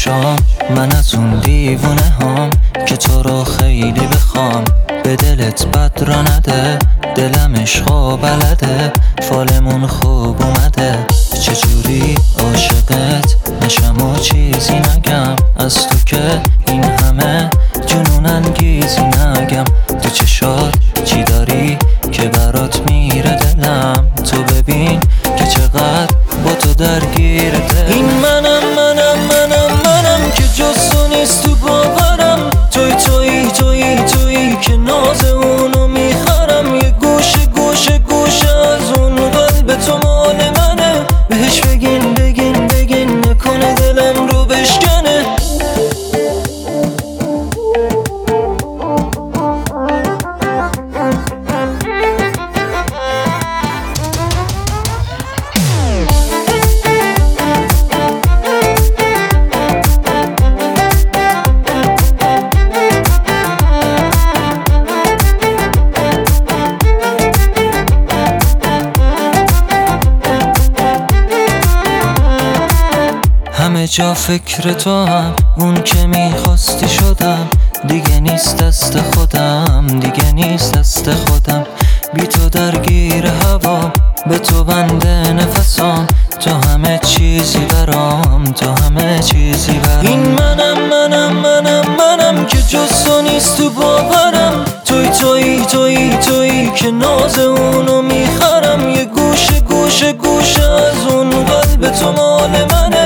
شام من از اون دیوونه هام که تو رو خیلی بخوام. به دلت بد را نده، دلم عشقا بلده، فالمون خوب اومده. چجوری عاشقت نشم و چیزی نگم، از تو که این همه جنون انگیزی نگم. تو چشات چی داری که برات میره دلم، تو ببین که چقدر با تو درگیر دل. این منم که جز تو نیست تو باورم، تویی که ناز اونو میخرم. یه گوشه از اون قلب تو مال منه، بهش بگین نکنه دلم رو بشکنه. همه جا فکر تو هم، اون که میخواستی شدم. دیگه نیست دست خودم، بی تو درگیر هوا، به تو بنده نفسام. تو همه چیزی برام. این منم که جز تو نیست تو باورم، تویی که ناز اونو میخرم. یه گوشه از اون قلب تو مال منه،